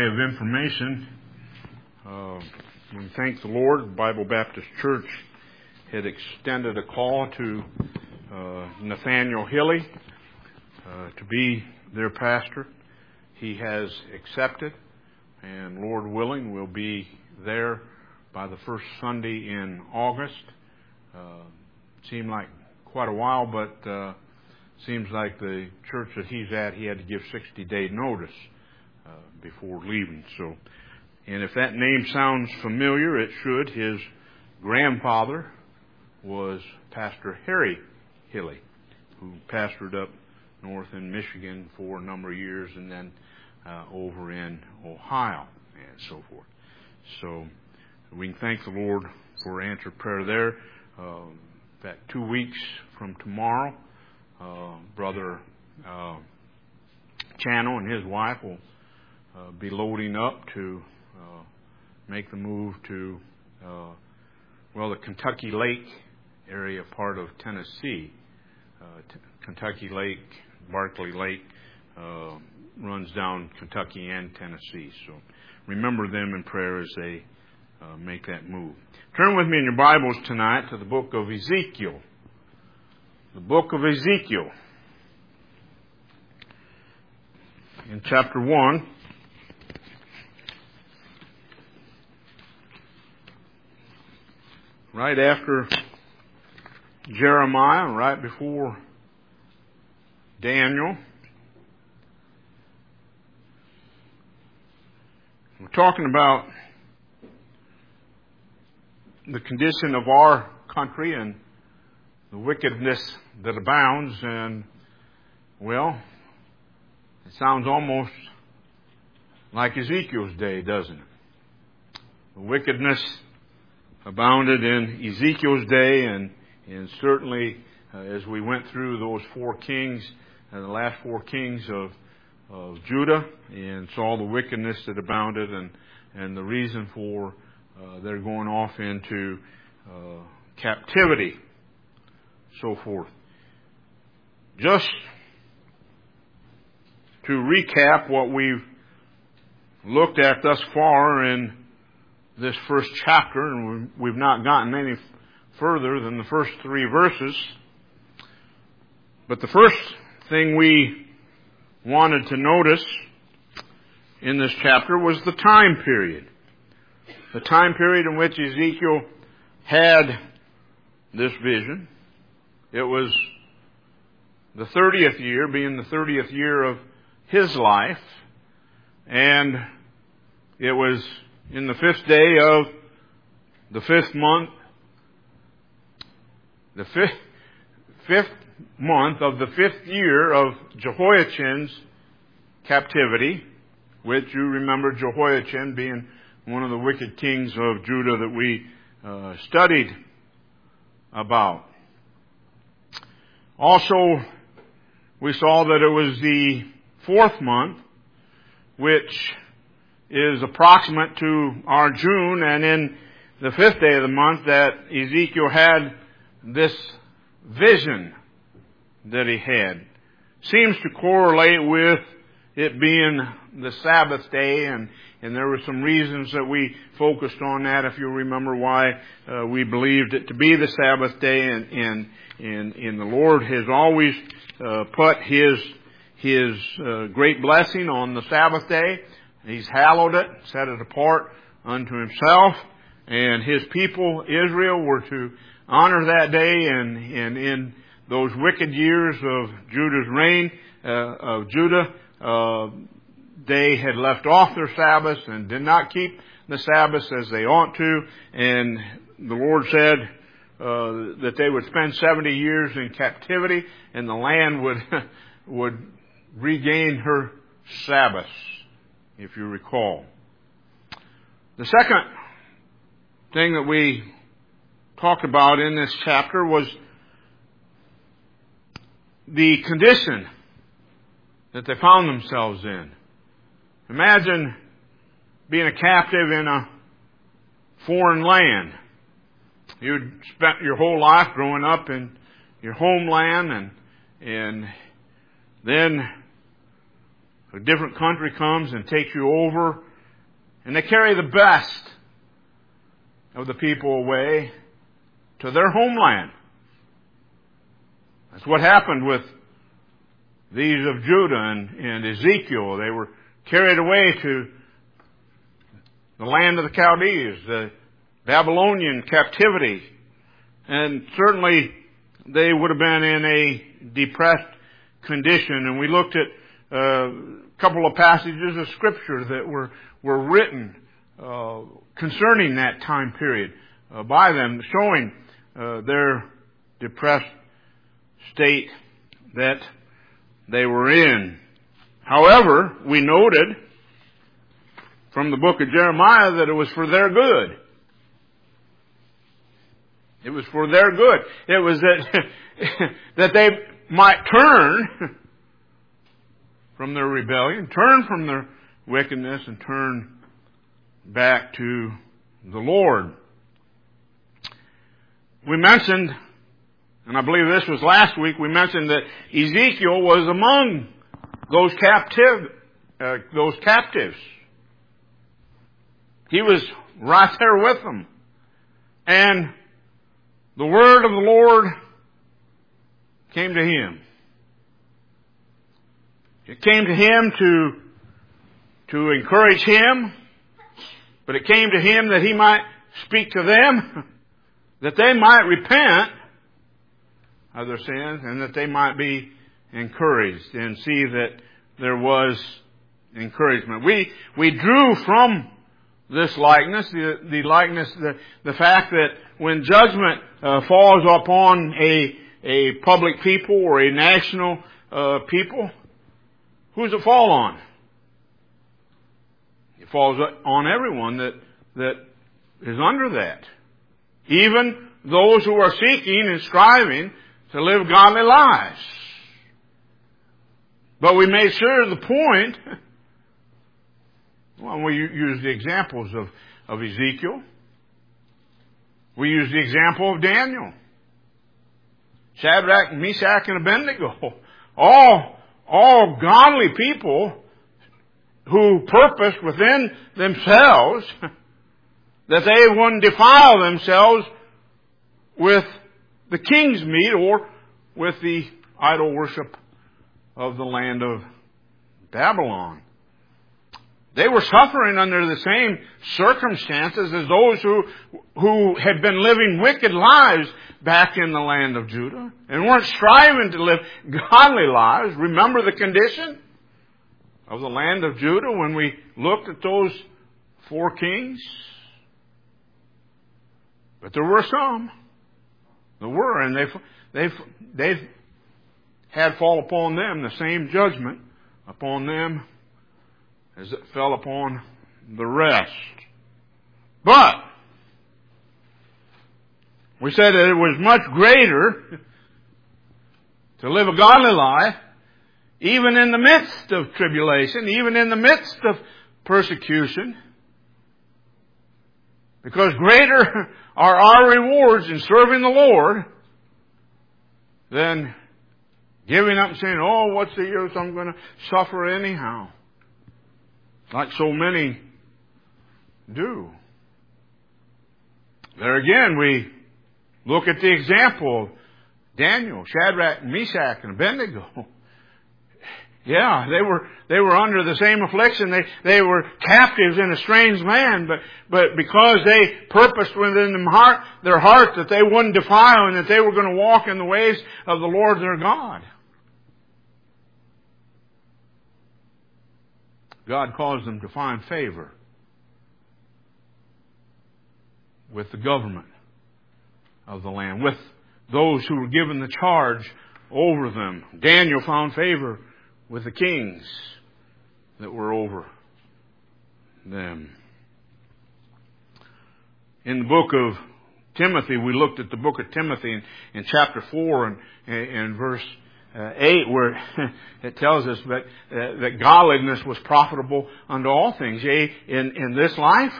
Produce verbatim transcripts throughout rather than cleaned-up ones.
of information. Uh, we thank the Lord. Bible Baptist Church had extended a call to uh, Nathaniel Hilly uh, to be their pastor. He has accepted, and Lord willing, will be there by the first Sunday in August. Uh, seemed like quite a while, but uh, seems like the church that he's at, he had to give sixty day notice uh, before leaving. So, and if that name sounds familiar, it should. His grandfather was Pastor Harry Hilly, who pastored up north in Michigan for a number of years, and then uh, over in Ohio and so forth. So we can thank the Lord for answered prayer there. Uh, in fact, two weeks from tomorrow, uh, Brother uh, Channel and his wife will uh, be loading up to uh, make the move to, uh, well, the Kentucky Lake area, part of Tennessee. Uh, T- Kentucky Lake, Barkley Lake, uh, runs down Kentucky and Tennessee. So remember them in prayer as they uh, make that move. Turn with me in your Bibles tonight to the book of Ezekiel. The book of Ezekiel. In chapter one. Right after Jeremiah, right before Daniel. We're talking about the condition of our country and the wickedness that abounds, and, well, it sounds almost like Ezekiel's day, doesn't it? The wickedness abounded in Ezekiel's day, and, and certainly uh, as we went through those four kings, uh, the last four kings of, of Judah, and saw the wickedness that abounded, and, and the reason for uh, their going off into uh, captivity, so forth. Just to recap what we've looked at thus far in this first chapter, and we've not gotten any further than the first three verses. But the first thing we wanted to notice in this chapter was the time period. The time period in which Ezekiel had this vision. It was the thirtieth year, being the thirtieth year of his life, and it was in the fifth day of the fifth month, the fifth, fifth month of the fifth year of Jehoiachin's captivity, which you remember Jehoiachin being one of the wicked kings of Judah that we uh, studied about. Also, we saw that it was the fourth month, which is approximate to our June, and in the fifth day of the month that Ezekiel had this vision that he had. Seems to correlate with it being the Sabbath day, and, and there were some reasons that we focused on that, if you remember why uh, we believed it to be the Sabbath day, and, and, and, and the Lord has always uh, put His, His uh, great blessing on the Sabbath day. He's hallowed it, set it apart unto Himself, and His people, Israel, were to honor that day, and, and in those wicked years of Judah's reign, uh, of Judah, uh, they had left off their Sabbaths and did not keep the Sabbaths as they ought to, and the Lord said uh, that they would spend seventy years in captivity, and the land would would regain her Sabbaths, if you recall. The second thing that we talked about in this chapter was the condition that they found themselves in. Imagine being a captive in a foreign land. You'd spent your whole life growing up in your homeland, and and then a different country comes and takes you over And they carry the best of the people away to their homeland. That's what happened with these of Judah and, and Ezekiel. They were carried away to the land of the Chaldees, the Babylonian captivity. And certainly they would have been in a depressed condition. And we looked at a couple of passages of Scripture that were, were written uh, concerning that time period uh, by them, showing uh, their depressed state that they were in. However, we noted from the book of Jeremiah that it was for their good. It was for their good. It was that that they might turn from their rebellion, turn from their wickedness, and turn back to the Lord. We mentioned, and I believe this was last week, we mentioned that Ezekiel was among those captive, uh, those captives. He was right there with them. And the word of the Lord came to him. It came to him to, to encourage him, but it came to him that he might speak to them, that they might repent of their sins, and that they might be encouraged and see that there was encouragement. We we drew from this likeness, the, the likeness, the, the fact that when judgment uh, falls upon a a public people or a national uh, people, who does it fall on? It falls on everyone that that is under that, even those who are seeking and striving to live godly lives. But we made sure the point, well, we use the examples of, of Ezekiel. We use the example of Daniel. Shadrach, Meshach, and Abednego. All, all godly people who purposed within themselves that they wouldn't defile themselves with the king's meat or with the idol worship of the land of Babylon. They were suffering under the same circumstances as those who, who had been living wicked lives back in the land of Judah and weren't striving to live godly lives. Remember the condition of the land of Judah when we looked at those four kings? But there were some. There were, and they've, they've, they've had fall upon them the same judgment upon them as it fell upon the rest. But we said that it was much greater to live a godly life, even in the midst of tribulation, even in the midst of persecution, because greater are our rewards in serving the Lord than giving up and saying, oh, what's the use? I'm going to suffer anyhow. Like so many do. There again, we look at the example of Daniel, Shadrach, Meshach, and Abednego. Yeah, they were they were under the same affliction. They they were captives in a strange land, but but because they purposed within them heart, their heart that they wouldn't defile and that they were going to walk in the ways of the Lord their God, God caused them to find favor with the government of the land, with those who were given the charge over them. Daniel found favor with the kings that were over them. In the book of Timothy, we looked at the book of Timothy in, in chapter four and, and verse uh, eight, where it tells us that, uh, that godliness was profitable unto all things, yea, in, in this life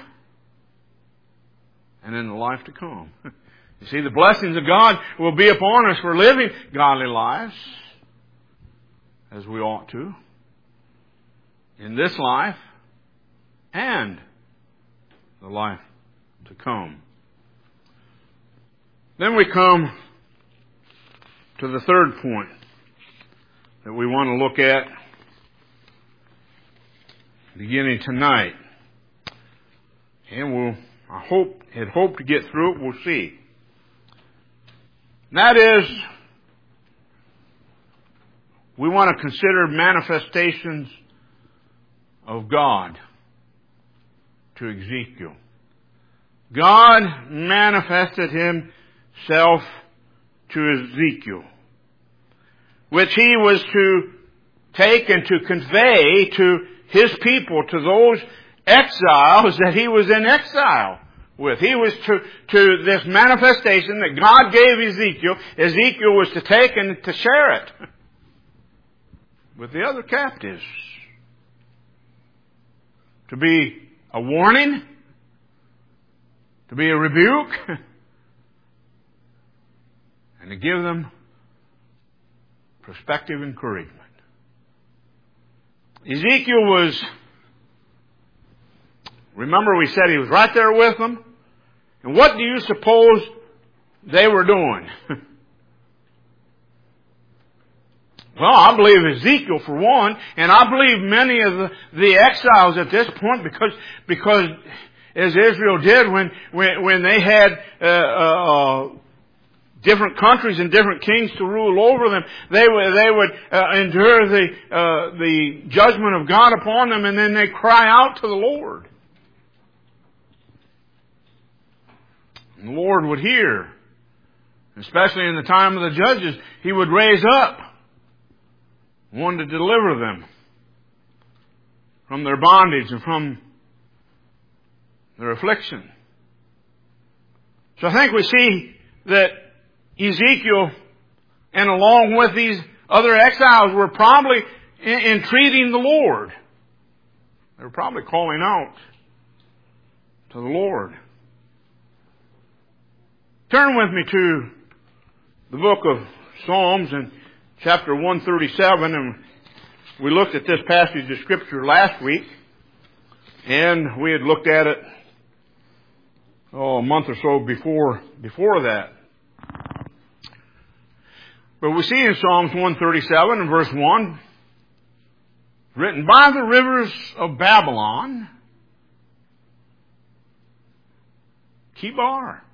and in the life to come. You see, the blessings of God will be upon us for living godly lives, as we ought to, in this life and the life to come. Then we come to the third point that we want to look at beginning tonight. And we'll, I hope, had hoped to get through it. We'll see. And that is, we want to consider manifestations of God to Ezekiel. God manifested Himself to Ezekiel, which He was to take and to convey to His people, to those exiles that He was in exile with. He was to, to this manifestation that God gave Ezekiel. Ezekiel was to take and to share it with the other captives. To be a warning, to be a rebuke, and to give them prospective encouragement. Ezekiel was, remember we said he was right there with them? And what do you suppose they were doing? Well, I believe Ezekiel for one, and I believe many of the, the exiles at this point, because because as Israel did when when, when they had uh, uh, different countries and different kings to rule over them, they would they would uh, endure the uh, the judgment of God upon them, and then they cry out to the Lord. And the Lord would hear, especially in the time of the judges. He would raise up one to deliver them from their bondage and from their affliction. So I think we see that Ezekiel, and along with these other exiles, were probably entreating the Lord. They were probably calling out to the Lord. Turn with me to the book of Psalms and chapter one thirty-seven, and we looked at this passage of Scripture last week, and we had looked at it oh, a month or so before before that. But we see in Psalms one thirty-seven and verse one, written, by the rivers of Babylon, Chebar.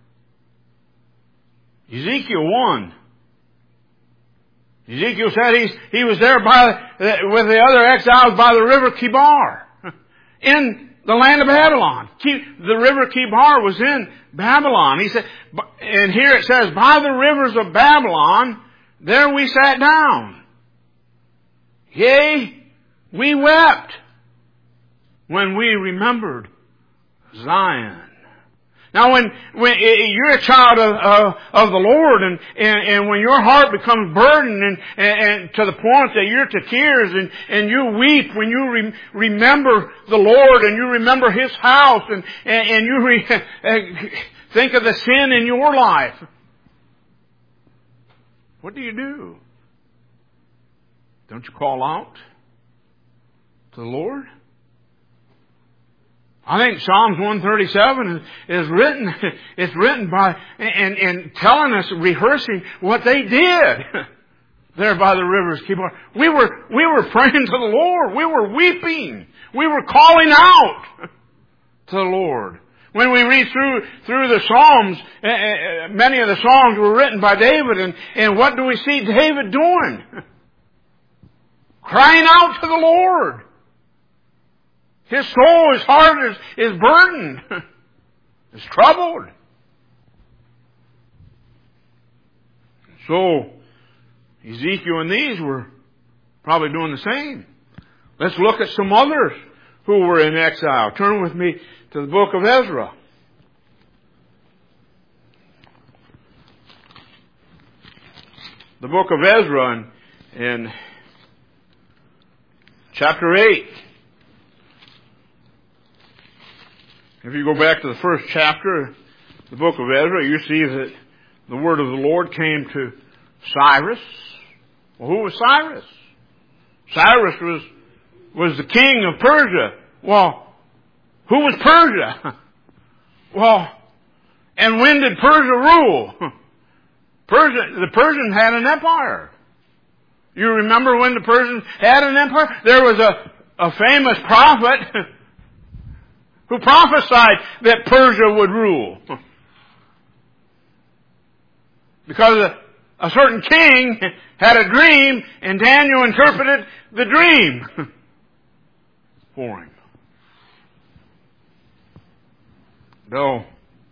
Ezekiel one. Ezekiel said he's, he was there by with the other exiles by the river Chebar in the land of Babylon. The river Chebar was in Babylon. He said, and here it says, by the rivers of Babylon, there we sat down. Yea, we wept when we remembered Zion. Now, when, when you're a child of, of, of the Lord, and, and, and when your heart becomes burdened and, and, and to the point that you're to tears and, and you weep when you re, remember the Lord and you remember His house and, and, and you re, think of the sin in your life, what do you do? Don't you call out to the Lord? I think Psalms one thirty-seven is, is written, it's written by, and, and telling us, rehearsing what they did there by the rivers Chebar. We were, we were praying to the Lord. We were weeping. We were calling out to the Lord. When we read through, through the Psalms, uh, many of the songs were written by David, and, and what do we see David doing? Crying out to the Lord. His soul, his heart is, is burdened. It's troubled. So, Ezekiel and these were probably doing the same. Let's look at some others who were in exile. Turn with me to the book of Ezra. The book of Ezra in, in chapter eight. If you go back to the first chapter, the book of Ezra, you see that the word of the Lord came to Cyrus. Well, who was Cyrus? Cyrus was, was the king of Persia. Well, who was Persia? Well, and when did Persia rule? Persia, the Persians had an empire. You remember when the Persians had an empire? There was a, a famous prophet who prophesied that Persia would rule. Because a, a certain king had a dream, and Daniel interpreted the dream for him. Though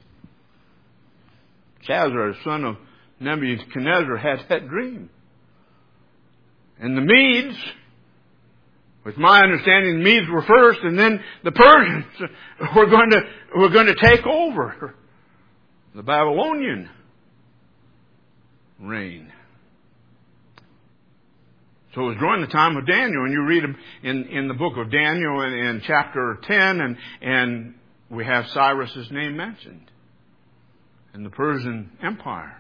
Shazar, son of Nebuchadnezzar, had that dream. And the Medes, with my understanding, the Medes were first, and then the Persians were going to were going to take over the Babylonian reign. So it was during the time of Daniel, and you read in in the book of Daniel in, in chapter ten, and and we have Cyrus's name mentioned in the Persian Empire.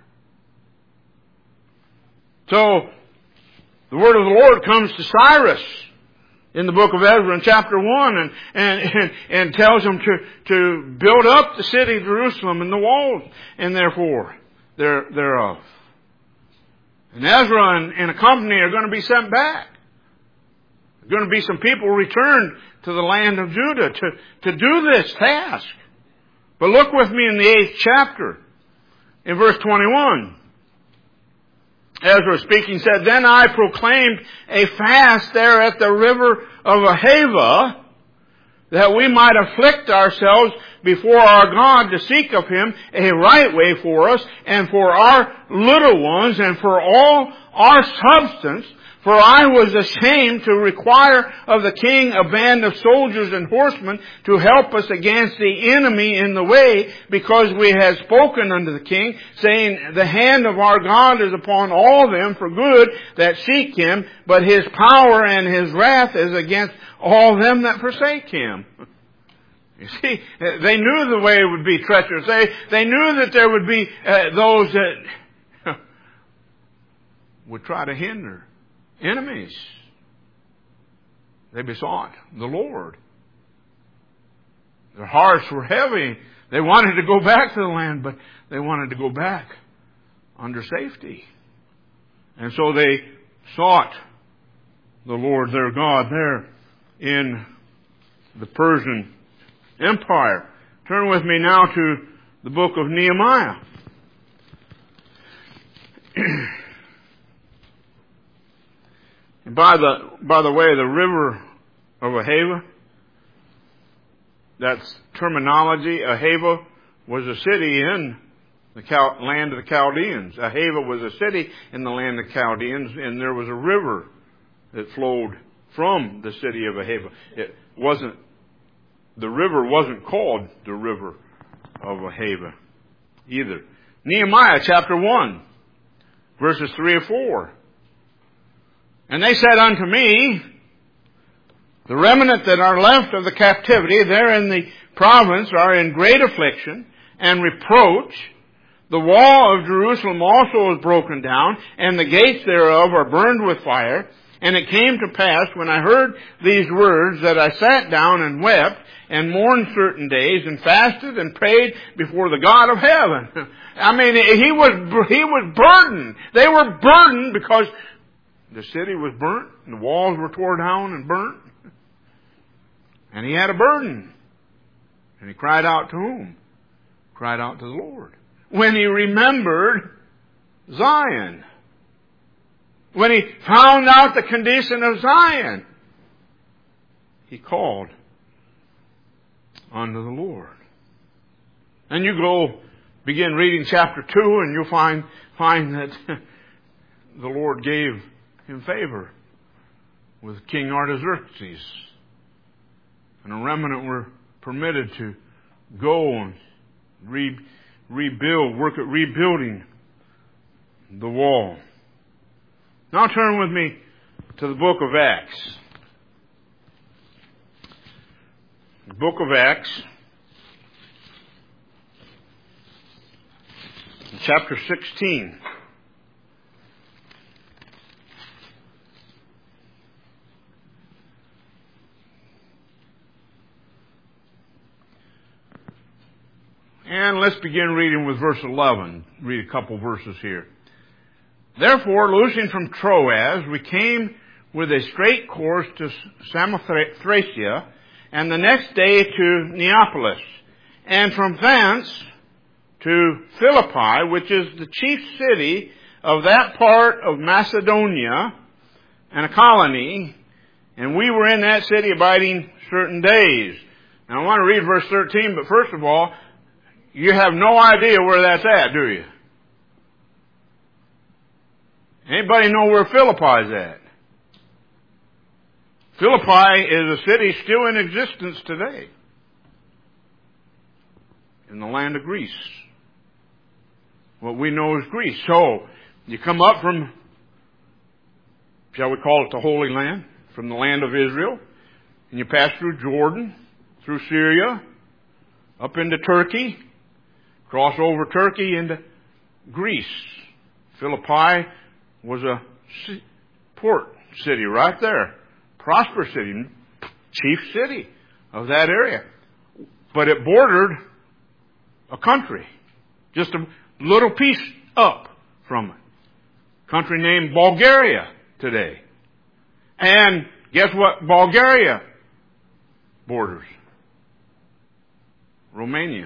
So the word of the Lord comes to Cyrus in the book of Ezra in chapter one, and, and, and, and tells him to, to build up the city of Jerusalem and the walls, and therefore there, thereof. And Ezra and, and a company are going to be sent back. There are going to be some people returned to the land of Judah to, to do this task. But look with me in the eighth chapter, in verse twenty-one. Ezra speaking said, Then I proclaimed a fast there at the river of Ahava, that we might afflict ourselves before our God to seek of Him a right way for us, and for our little ones, and for all our substance. For I was ashamed to require of the king a band of soldiers and horsemen to help us against the enemy in the way, because we had spoken unto the king, saying, The hand of our God is upon all them for good that seek Him, but His power and His wrath is against all them that forsake Him. You see, they knew the way would be treacherous. They, they knew that there would be uh, those that would try to hinder. Enemies. They besought the Lord. Their hearts were heavy. They wanted to go back to the land, but they wanted to go back under safety. And so they sought the Lord their God there in the Persian Empire. Turn with me now to the book of Nehemiah. By the by the way, the river of Ahava, that's terminology. Ahava was a city in the Cal- land of the Chaldeans. Ahava was a city in the land of the Chaldeans, and there was a river that flowed from the city of Ahava. It wasn't, the river wasn't called the river of Ahava either. Nehemiah chapter one, verses three and four. And they said unto me, The remnant that are left of the captivity there in the province are in great affliction and reproach. The wall of Jerusalem also is broken down, and the gates thereof are burned with fire. And it came to pass, when I heard these words, that I sat down and wept, and mourned certain days, and fasted and prayed before the God of heaven. I mean, he was, he was burdened. They were burdened because the city was burnt, and the walls were torn down and burnt. And he had a burden. And he cried out to whom? Cried out to the Lord. When he remembered Zion. When he found out the condition of Zion, he called unto the Lord. And you go begin reading chapter two, and you'll find, find that the Lord gave in favor with King Artaxerxes. And a remnant were permitted to go and re- rebuild, work at rebuilding the wall. Now turn with me to the book of Acts. The book of Acts, chapter sixteen. And let's begin reading with verse eleven. Read a couple verses here. Therefore, loosing from Troas, we came with a straight course to Samothracia, and the next day to Neapolis, and from thence to Philippi, which is the chief city of that part of Macedonia, and a colony, and we were in that city abiding certain days. Now I want to read verse thirteen, but first of all, you have no idea where that's at, do you? Anybody know where Philippi is at? Philippi is a city still in existence today in the land of Greece. What we know is Greece. So, you come up from, shall we call it the Holy Land, from the land of Israel, and you pass through Jordan, through Syria, up into Turkey, cross over Turkey into Greece. Philippi was a port city right there. Prosperous city, chief city of that area. But it bordered a country, just a little piece up from it. Country named Bulgaria today. And guess what Bulgaria borders? Romania.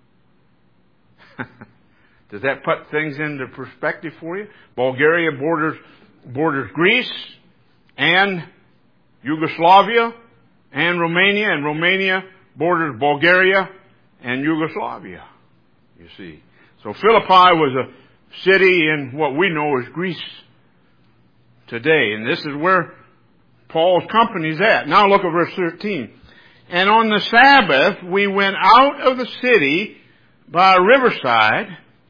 Does that put things into perspective for you? Bulgaria borders borders Greece and Yugoslavia and Romania, and Romania borders Bulgaria and Yugoslavia, you see. So Philippi was a city in what we know as Greece today. And this is where Paul's company is at. Now look at verse thirteen. And on the Sabbath we went out of the city by a riverside,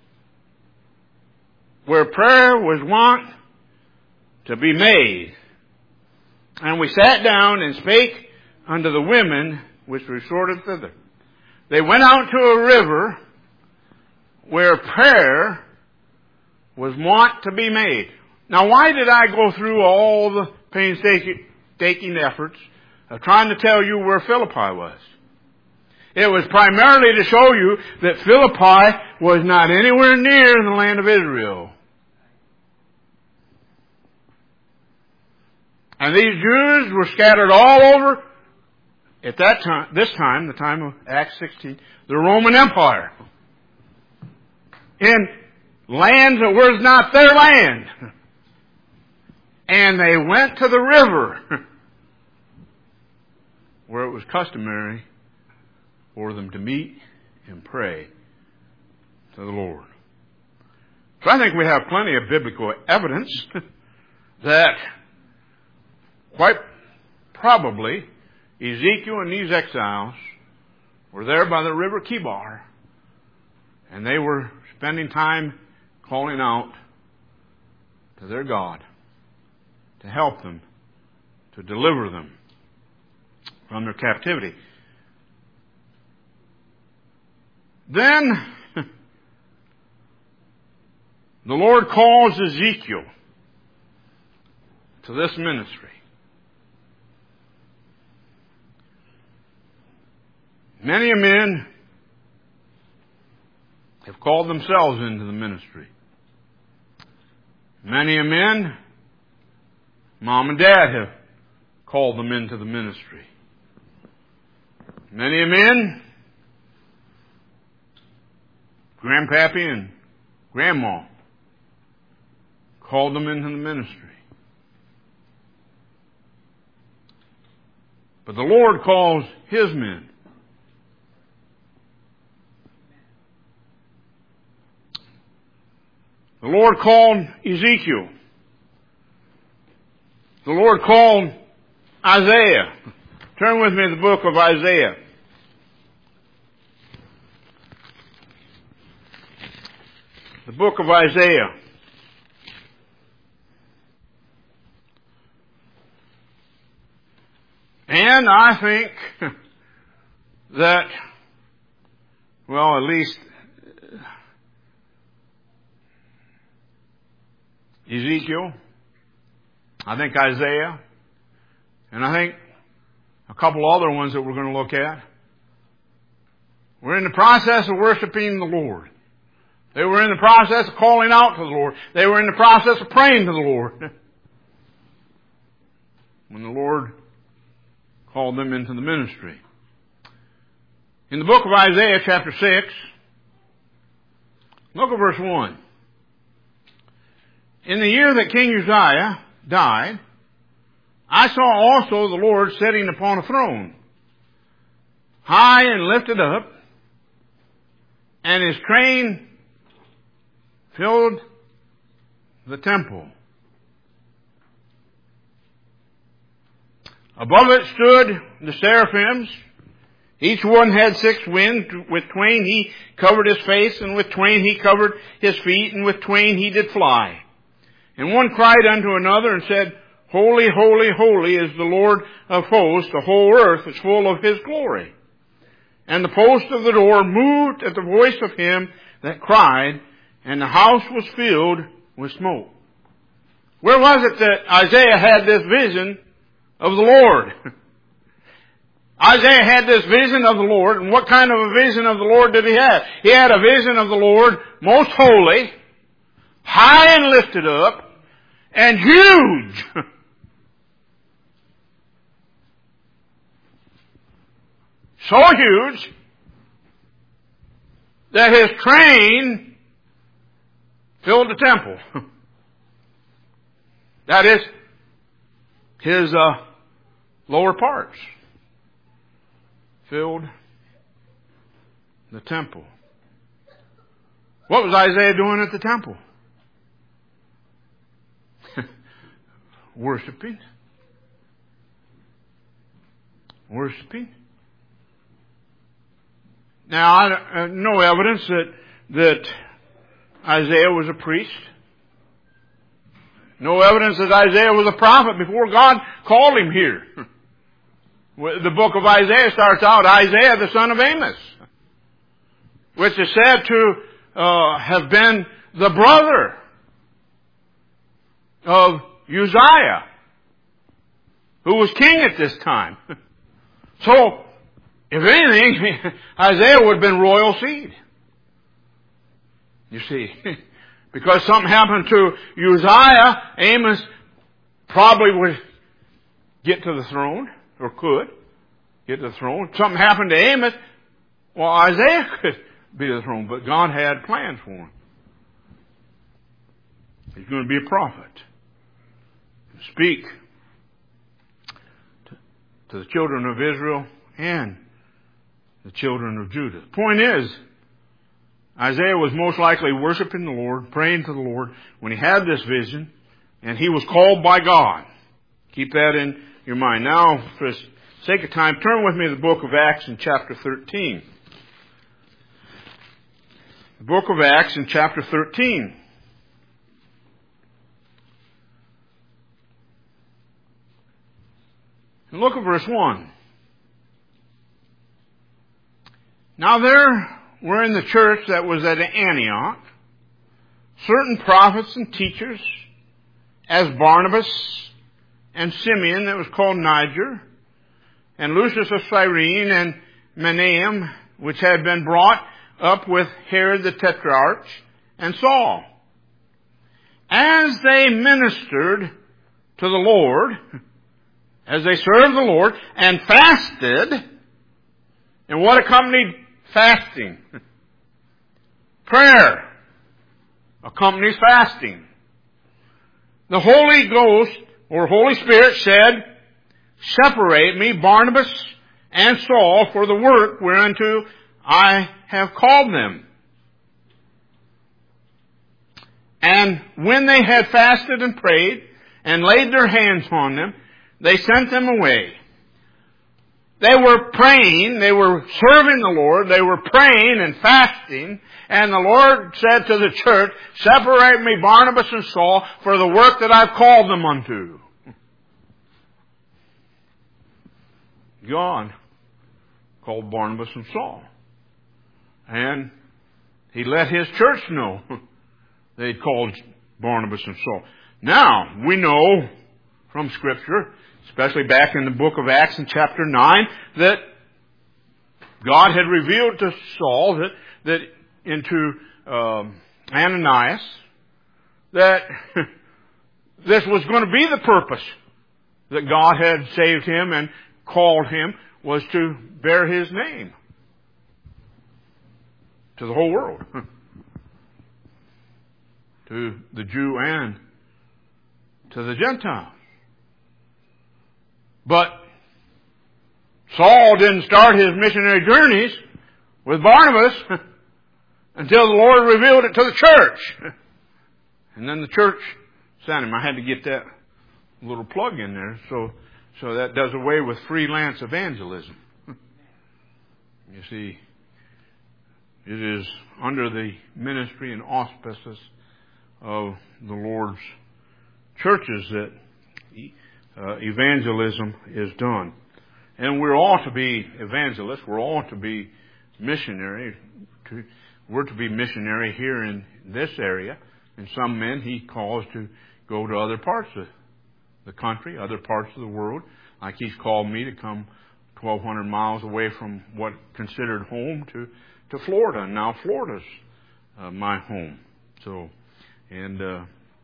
where prayer was wont to be made. And we sat down and spake unto the women which resorted thither. They went out to a river where prayer was wont to be made. Now, why did I go through all the painstaking efforts of trying to tell you where Philippi was? It was primarily to show you that Philippi was not anywhere near the land of Israel. And these Jews were scattered all over, at that time, this time, the time of Acts sixteen, the Roman Empire. In lands that was not their land. And they went to the river, where it was customary for them to meet and pray to the Lord. So I think we have plenty of biblical evidence that quite probably Ezekiel and these exiles were there by the river Kibar, and they were spending time calling out to their God to help them, to deliver them from their captivity. Then the Lord calls Ezekiel to this ministry. Many a men have called themselves into the ministry. Many a men, mom and dad have called them into the ministry. Many a men, grandpappy and grandma, called them into the ministry. But the Lord calls His men. The Lord called Ezekiel. The Lord called Isaiah. Turn with me to the book of Isaiah. The book of Isaiah. And I think that, well, at least Ezekiel, I think Isaiah, and I think a couple other ones that we're going to look at, we're were in the process of worshiping the Lord. They were in the process of calling out to the Lord. They were in the process of praying to the Lord. When the Lord called them into the ministry. In the book of Isaiah chapter six, look at verse one. In the year that King Uzziah died, I saw also the Lord sitting upon a throne, high and lifted up, and his train filled the temple. Above it stood the seraphims. Each one had six wings. With twain he covered his face, and with twain he covered his feet, and with twain he did fly. And one cried unto another and said, Holy, holy, holy is the Lord of hosts. The whole earth is full of his glory. And the post of the door moved at the voice of him that cried, and the house was filled with smoke. Where was it that Isaiah had this vision of the Lord? Isaiah had this vision of the Lord, and what kind of a vision of the Lord did he have? He had a vision of the Lord most holy, high and lifted up, and huge. So huge that his train filled the temple. That is, his uh, lower parts filled the temple. What was Isaiah doing at the temple? Worshipping. Worshipping. Now, I, uh, no evidence that that Isaiah was a priest. No evidence that Isaiah was a prophet before God called him here. The book of Isaiah starts out, Isaiah the son of Amos, which is said to uh, have been the brother of Uzziah, who was king at this time. So, if anything, Isaiah would have been royal seed. You see, because something happened to Uzziah, Amos probably would get to the throne, or could get to the throne. Something happened to Amos, well, Isaiah could be to the throne, but God had plans for him. He's going to be a prophet. Speak to, to the children of Israel and the children of Judah. The point is, Isaiah was most likely worshiping the Lord, praying to the Lord when he had this vision, and he was called by God. Keep that in your mind. Now, for the sake of time, turn with me to the book of Acts in chapter thirteen. The book of Acts in chapter thirteen. And look at verse one. Now there were in the church that was at Antioch certain prophets and teachers, as Barnabas and Simeon that was called Niger, and Lucius of Cyrene, and Manaen, which had been brought up with Herod the Tetrarch, and Saul. As they ministered to the Lord, as they served the Lord, and fasted, and what accompanied fasting? Prayer accompanies fasting. The Holy Ghost, or Holy Spirit, said, Separate me, Barnabas and Saul, for the work whereunto I have called them. And when they had fasted and prayed, and laid their hands on them, they sent them away. They were praying, they were serving the Lord, they were praying and fasting, and the Lord said to the church, Separate me, Barnabas and Saul, for the work that I've called them unto. God called Barnabas and Saul. And he let his church know they'd called Barnabas and Saul. Now, we know from Scripture, especially back in the book of Acts in chapter nine, that God had revealed to Saul that, that into um, Ananias that this was going to be the purpose that God had saved him and called him, was to bear His name to the whole world, to the Jew and to the Gentile. But Saul didn't start his missionary journeys with Barnabas until the Lord revealed it to the church. And then the church sent him. I had to get that little plug in there, so so that does away with freelance evangelism. You see, it is under the ministry and auspices of the Lord's churches that uh, evangelism is done. And we're all to be evangelists. We're all to be missionary. To, we're to be missionary here in this area. And some men He calls to go to other parts of the country, other parts of the world. Like He's called me to come twelve hundred miles away from what considered home to, to Florida. And now Florida's uh, my home. So, and uh,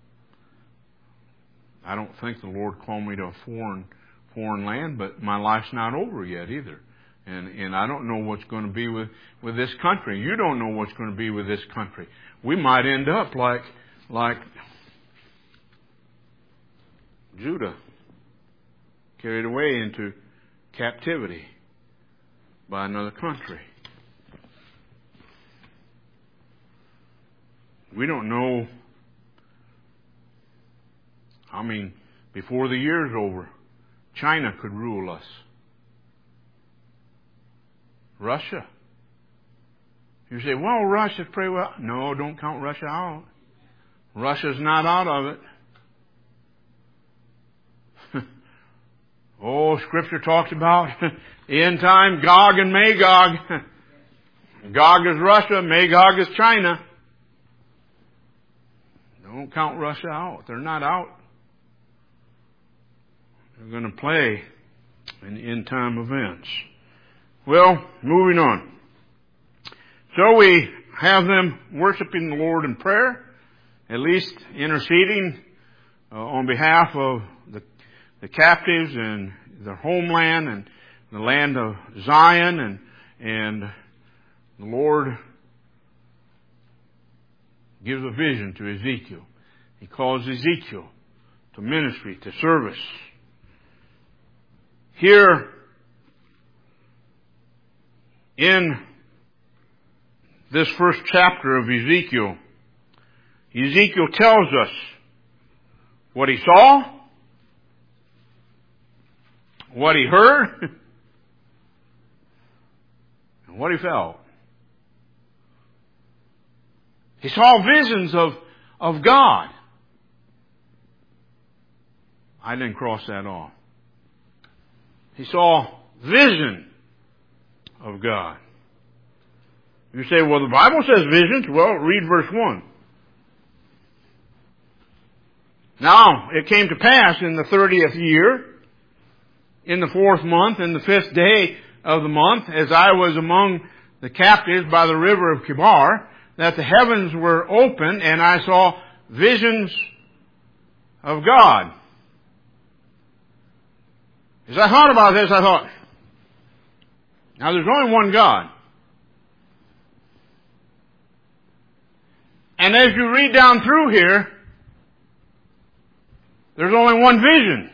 I don't think the Lord called me to a foreign foreign land, but my life's not over yet either. And and I don't know what's going to be with, with this country. You don't know what's going to be with this country. We might end up like like Judah, carried away into captivity by another country. We don't know. I mean, before the year's over, China could rule us. Russia. You say, well, Russia's pretty well. No, don't count Russia out. Russia's not out of it. Oh, Scripture talks about end time Gog and Magog. Gog is Russia, Magog is China. Don't count Russia out. They're not out. They're going to play in end time events. Well, moving on. So we have them worshiping the Lord in prayer, at least interceding uh, on behalf of the, the captives and their homeland and the land of Zion, and and the Lord gives a vision to Ezekiel. He calls Ezekiel to ministry, to service. Here in this first chapter of Ezekiel, Ezekiel tells us what he saw, what he heard, and what he felt. He saw visions of, of God. I didn't cross that off. He saw vision of God. You say, well, the Bible says visions. Well, read verse one. Now, it came to pass in the thirtieth year, in the fourth month, in the fifth day of the month, as I was among the captives by the river of Kibar, that the heavens were open, and I saw visions of God. As I thought about this, I thought, now there's only one God. And as you read down through here, there's only one vision.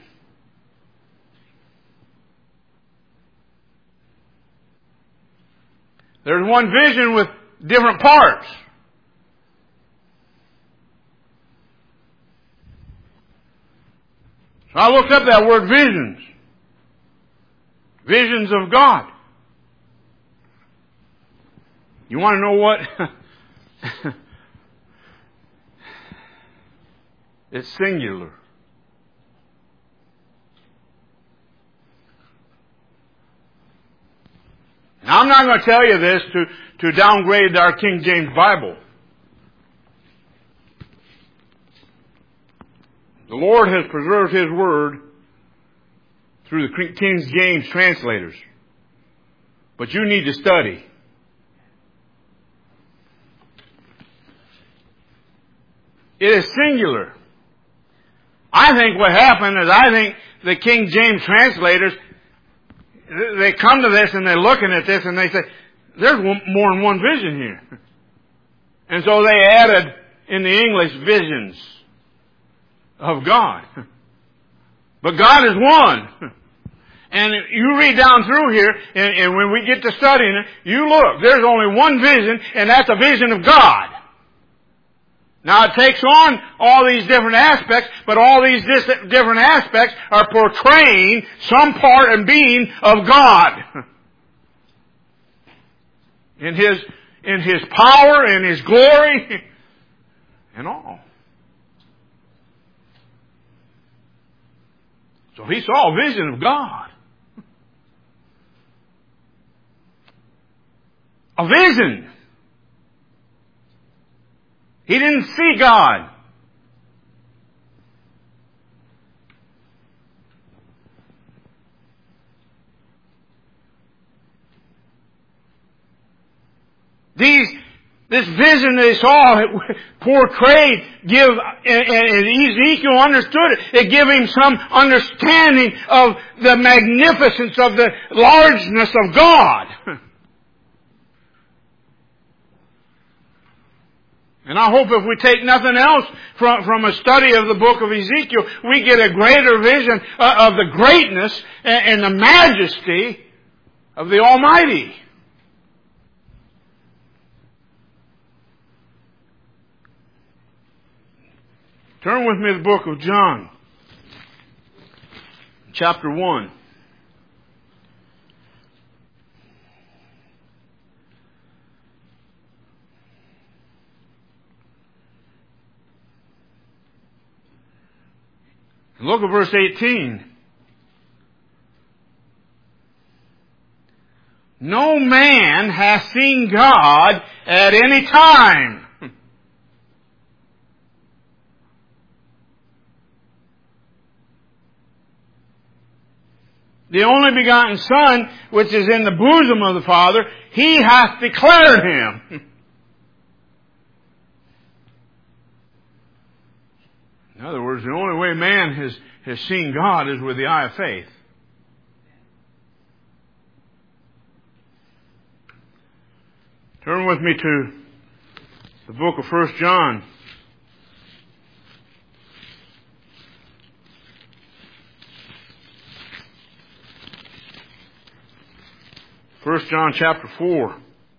There's one vision with different parts. So I looked up that word visions. Visions of God. You want to know what? It's singular. Now, I'm not going to tell you this to, to downgrade our King James Bible. The Lord has preserved His Word through the King James translators. But you need to study. It is singular. I think what happened is I think the King James translators, they come to this and they're looking at this and they say, there's more than one vision here. And so they added in the English visions of God. But God is one. And you read down through here, and, and when we get to studying it, you look, there's only one vision, and that's a vision of God. Now it takes on all these different aspects, but all these dis- different aspects are portraying some part and being of God. In His, in His power, in His glory, and all. So he saw a vision of God. A vision. He didn't see God. These, this vision they saw portrayed, give, and, and Ezekiel understood it. It gave him some understanding of the magnificence of the largeness of God. And I hope if we take nothing else from, from a study of the book of Ezekiel, we get a greater vision of the greatness and the majesty of the Almighty. Turn with me to the book of John, chapter one. Look at verse eighteen. No man has seen God at any time. The only begotten Son, which is in the bosom of the Father, He hath declared Him. In other words, the only way man has, has seen God is with the eye of faith. Turn with me to the book of First John. First John chapter four.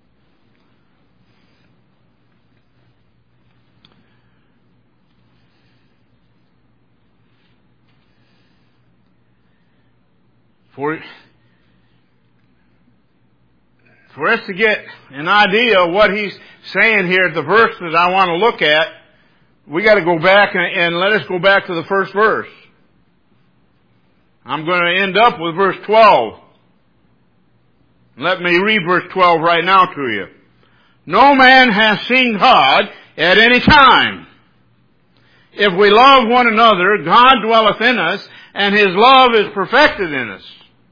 For, for us to get an idea of what he's saying here, the verse that I want to look at, we got to go back and, and let us go back to the first verse. I'm going to end up with verse twelve. Let me read verse twelve right now to you. No man has seen God at any time. If we love one another, God dwelleth in us, and His love is perfected in us.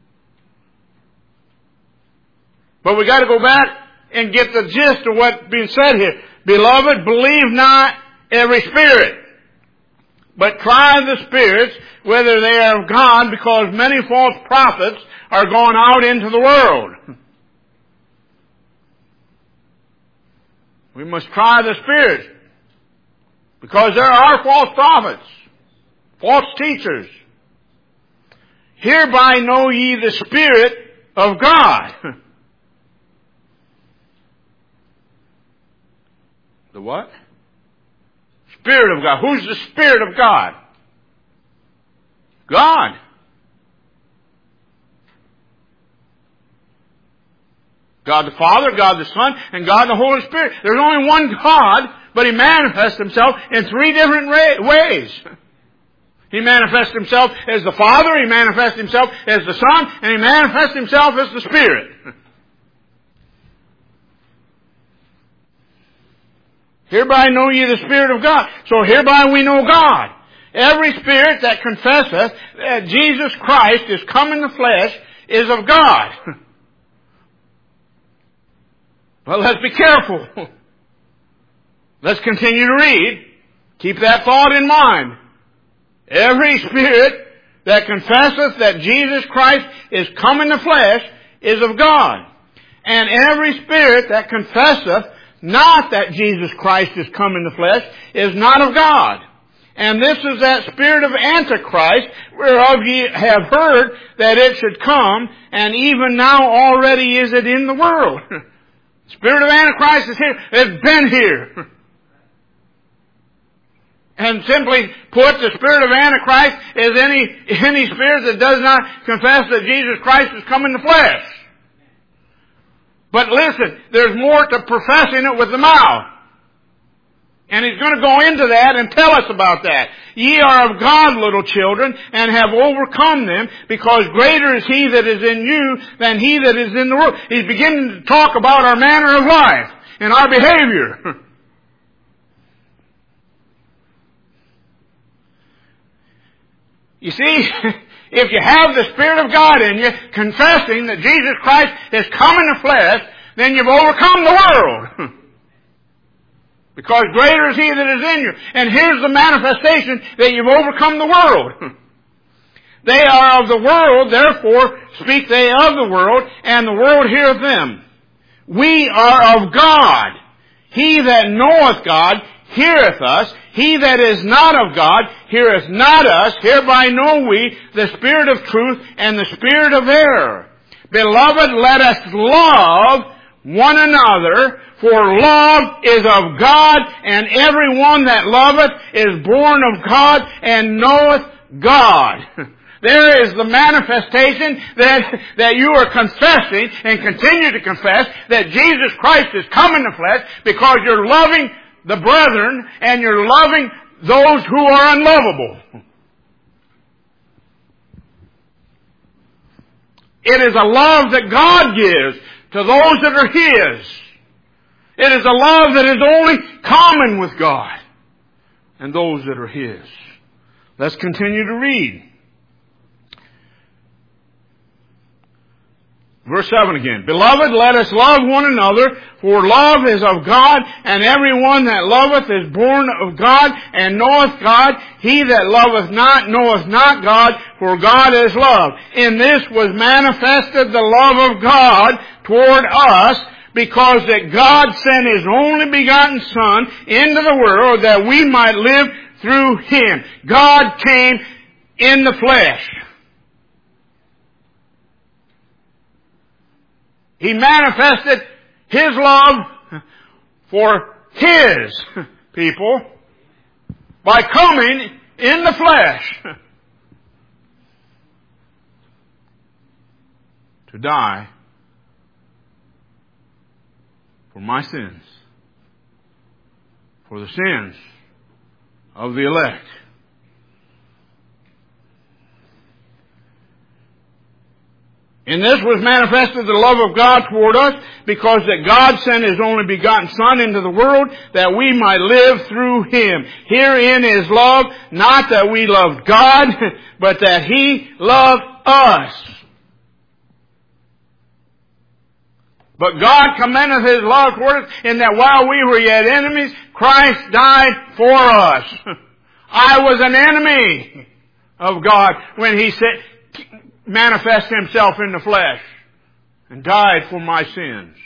But we got to go back and get the gist of what's being said here. Beloved, believe not every spirit, but try the spirits whether they are of God, because many false prophets are gone out into the world. We must try the spirits, because there are false prophets, false teachers. Hereby know ye the Spirit of God. The what? Spirit of God. Who's the Spirit of God? God. God the Father, God the Son, and God the Holy Spirit. There's only one God, but He manifests Himself in three different ways. He manifests Himself as the Father, He manifests Himself as the Son, and He manifests Himself as the Spirit. Hereby know ye the Spirit of God. So hereby we know God. Every spirit that confesseth that Jesus Christ is come in the flesh is of God. But let's be careful. Let's continue to read. Keep that thought in mind. Every spirit that confesseth that Jesus Christ is come in the flesh is of God. And every spirit that confesseth not that Jesus Christ is come in the flesh is not of God. And this is that spirit of Antichrist, whereof ye have heard that it should come, and even now already is it in the world. The spirit of Antichrist is here. It's been here. And simply put, the spirit of Antichrist is any, any spirit that does not confess that Jesus Christ has come in the flesh. But listen, there's more to professing it with the mouth. And he's going to go into that and tell us about that. Ye are of God, little children, and have overcome them, because greater is He that is in you than he that is in the world. He's beginning to talk about our manner of life and our behavior. You see, if you have the Spirit of God in you, confessing that Jesus Christ has come in the flesh, then you've overcome the world. Because greater is He that is in you. And here's the manifestation that you've overcome the world. They are of the world, therefore speak they of the world, and the world heareth them. We are of God. He that knoweth God heareth us. He that is not of God heareth not us. Hereby know we the spirit of truth and the spirit of error. Beloved, let us love one another, for love is of God, and every one that loveth is born of God and knoweth God. There is the manifestation that, that you are confessing and continue to confess that Jesus Christ is come in the flesh, because you're loving the brethren and you're loving those who are unlovable. It is a love that God gives to those that are His. It is a love that is only common with God and those that are His. Let's continue to read. Verse seven again. Beloved, let us love one another, for love is of God, and every one that loveth is born of God, and knoweth God. He that loveth not knoweth not God, for God is love. In this was manifested the love of God toward us, because that God sent His only begotten Son into the world that we might live through Him. God came in the flesh. He manifested His love for His people by coming in the flesh to die for my sins, for the sins of the elect. And this was manifested the love of God toward us, because that God sent His only begotten Son into the world that we might live through Him. Herein is love, not that we loved God, but that He loved us. But God commendeth His love toward us, in that while we were yet enemies, Christ died for us. I was an enemy of God when He said, manifest Himself in the flesh and died for my sins.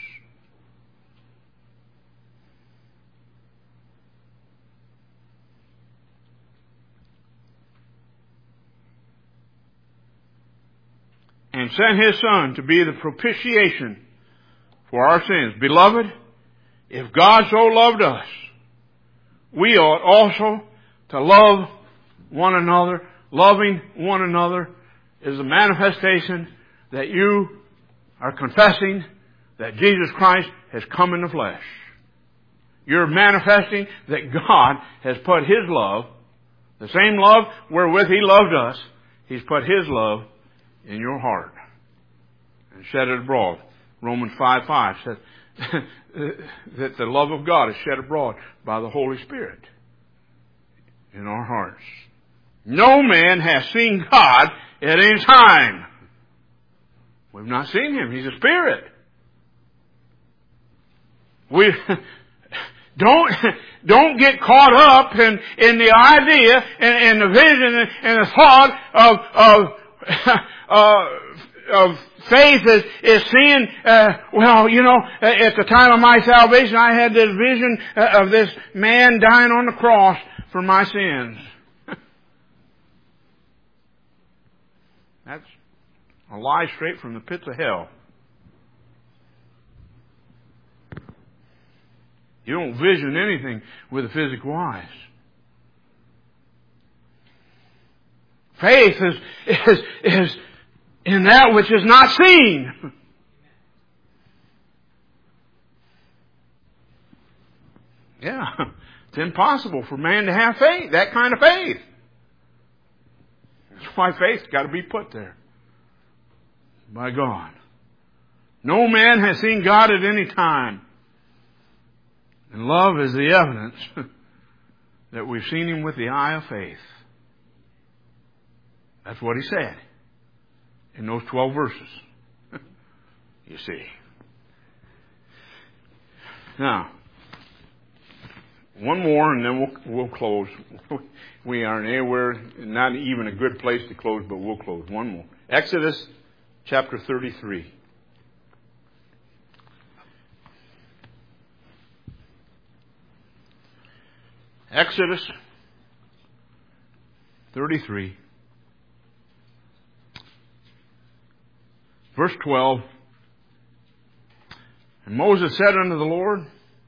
And sent His Son to be the propitiation for our sins. Beloved, if God so loved us, we ought also to love one another. Loving one another is a manifestation that you are confessing that Jesus Christ has come in the flesh. You're manifesting that God has put His love, the same love wherewith He loved us, He's put His love in your heart and shed it abroad. Romans five five says that the love of God is shed abroad by the Holy Spirit in our hearts. No man has seen God at any time. We've not seen Him. He's a spirit. We don't don't get caught up in in the idea and, and the vision and the thought of of uh, of faith is is seeing. Uh, well, you know, at the time of my salvation, I had this vision of this man dying on the cross for my sins. That's a lie straight from the pits of hell. You don't vision anything with the physical eyes. Faith is, is, is in that which is not seen. Yeah, it's impossible for man to have faith, that kind of faith. That's why faith's got to be put there by God. No man has seen God at any time. And love is the evidence that we've seen Him with the eye of faith. That's what He said in those twelve verses. You see. Now, one more and then we'll, we'll close. We aren't anywhere, not even a good place to close, but we'll close. One more. Exodus chapter thirty-three. Exodus thirty-three, verse twelve. And Moses said unto the Lord,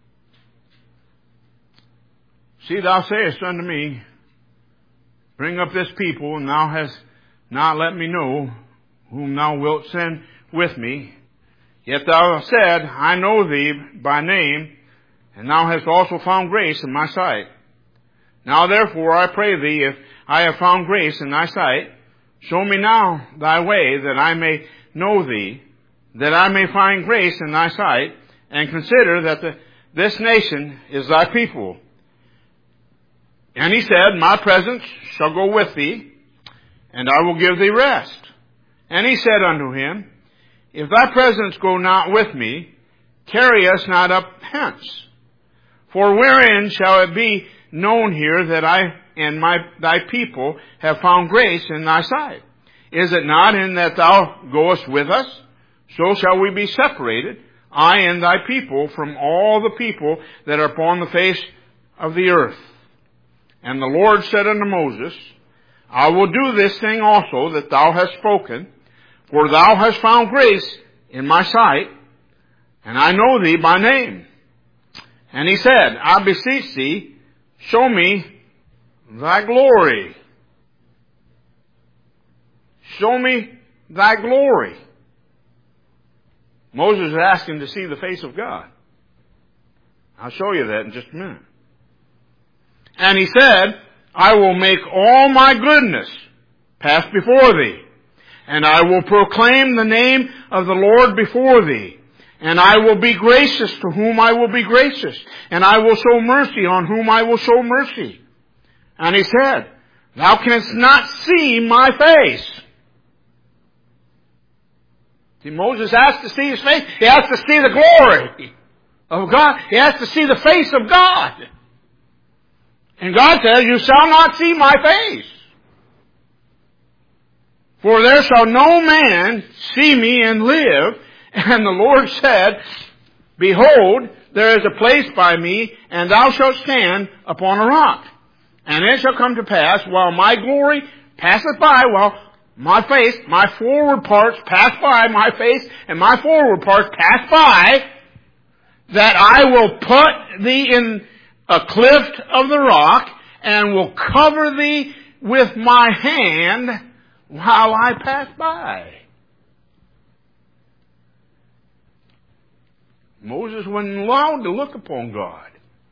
See, thou sayest unto me, Bring up this people, and thou hast not let me know whom thou wilt send with me. Yet thou hast said, I know thee by name, and thou hast also found grace in my sight. Now therefore I pray thee, if I have found grace in thy sight, show me now thy way, that I may know thee, that I may find grace in thy sight, and consider that the, this nation is thy people. And he said, My presence shall go with thee, and I will give thee rest. And he said unto him, If thy presence go not with me, carry us not up hence. For wherein shall it be known here that I and my thy people have found grace in thy sight? Is it not in that thou goest with us? So shall we be separated, I and thy people, from all the people that are upon the face of the earth. And the Lord said unto Moses, I will do this thing also that thou hast spoken, for thou hast found grace in my sight, and I know thee by name. And he said, I beseech thee, show me thy glory. Show me thy glory. Moses is asking to see the face of God. I'll show you that in just a minute. And he said, I will make all my goodness pass before thee, and I will proclaim the name of the Lord before thee. And I will be gracious to whom I will be gracious, and I will show mercy on whom I will show mercy. And he said, Thou canst not see my face. See, Moses has to see his face. He has to see the glory of God. He has to see the face of God. And God says, You shall not see my face. For there shall no man see me and live. And the Lord said, Behold, there is a place by me, and thou shalt stand upon a rock. And it shall come to pass, while my glory passeth by, while my face, my forward parts pass by, my face and my forward parts pass by, that I will put thee in a cleft of the rock, and will cover thee with my hand while I pass by. Moses wasn't allowed to look upon God.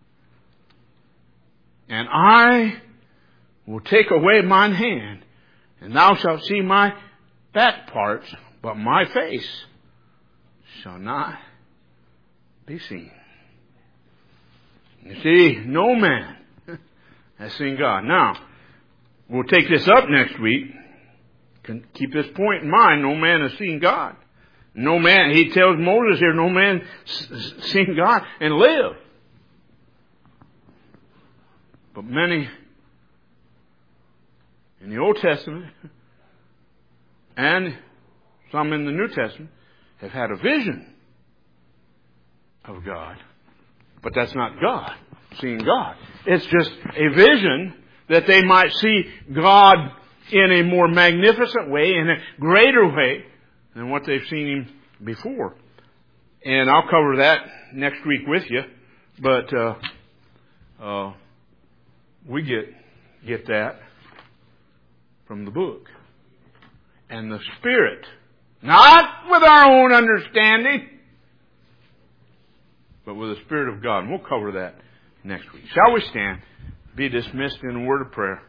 And I will take away mine hand, and thou shalt see my back parts, but my face shall not be seen. You see, no man has seen God. Now, we'll take this up next week. Keep this point in mind. No man has seen God. No man, he tells Moses here, no man seen God and live. But many in the Old Testament and some in the New Testament have had a vision of God. But that's not God, seeing God. It's just a vision that they might see God in a more magnificent way, in a greater way than what they've seen Him before. And I'll cover that next week with you. But uh, uh, we get get that from the book. And the Spirit, not with our own understanding, but with the Spirit of God. And we'll cover that next week. Shall we stand? Be dismissed in a word of prayer.